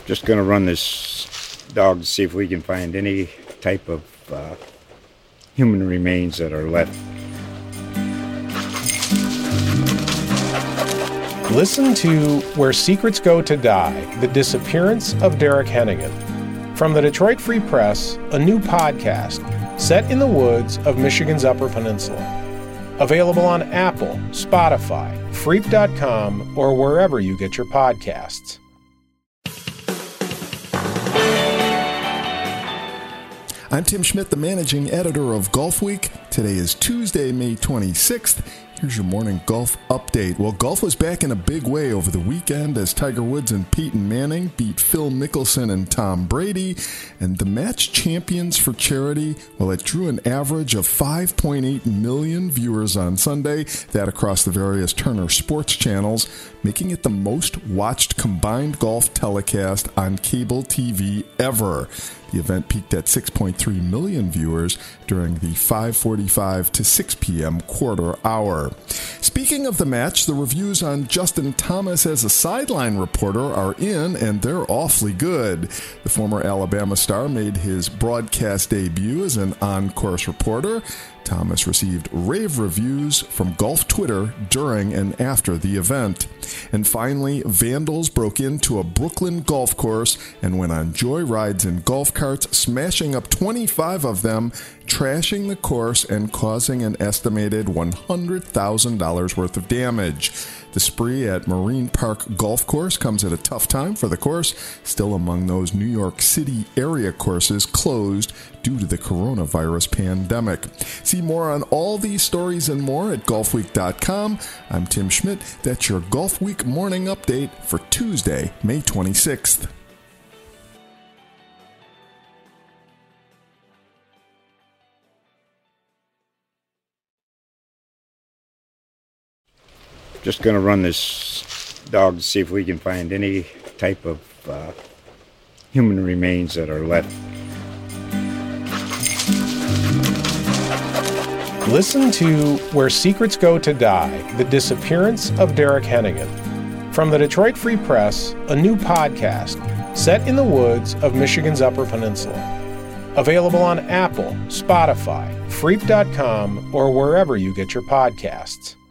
Just going to run this dog to see if we can find any type of human remains that are left. Listen to Where Secrets Go to Die, The Disappearance of Derek Hennigan. From the Detroit Free Press, a new podcast set in the woods of Michigan's Upper Peninsula. Available on Apple, Spotify, Freep.com, or wherever you get your podcasts. I'm Tim Schmidt, the managing editor of Golf Week. Today is Tuesday, May 26th. Here's your morning golf update. Well, golf was back in a big way over the weekend as Tiger Woods and Peyton Manning beat Phil Mickelson and Tom Brady. And the match champions for charity, well, it drew an average of 5.8 million viewers on Sunday, that across the various Turner Sports channels, making it the most watched combined golf telecast on cable TV ever. The event peaked at 6.3 million viewers during the 5:45 to 6 p.m. quarter hour. Speaking of the match, the reviews on Justin Thomas as a sideline reporter are in, and they're awfully good. The former Alabama star made his broadcast debut as an on-course reporter. Thomas received rave reviews from Golf Twitter during and after the event. And finally, vandals broke into a Brooklyn golf course and went on joy rides in golf carts, smashing up 25 of them, trashing the course and causing an estimated $100,000 worth of damage. The spree at Marine Park Golf Course comes at a tough time for the course, still among those New York City area courses closed due to the coronavirus pandemic. See more on all these stories and more at golfweek.com. I'm Tim Schmidt. That's your Golf Week morning update for Tuesday, May 26th. Just going to run this dog to see if we can find any type of human remains that are left. Listen to Where Secrets Go to Die, The Disappearance of Derek Hennigan. From the Detroit Free Press, a new podcast set in the woods of Michigan's Upper Peninsula. Available on Apple, Spotify, Freep.com, or wherever you get your podcasts.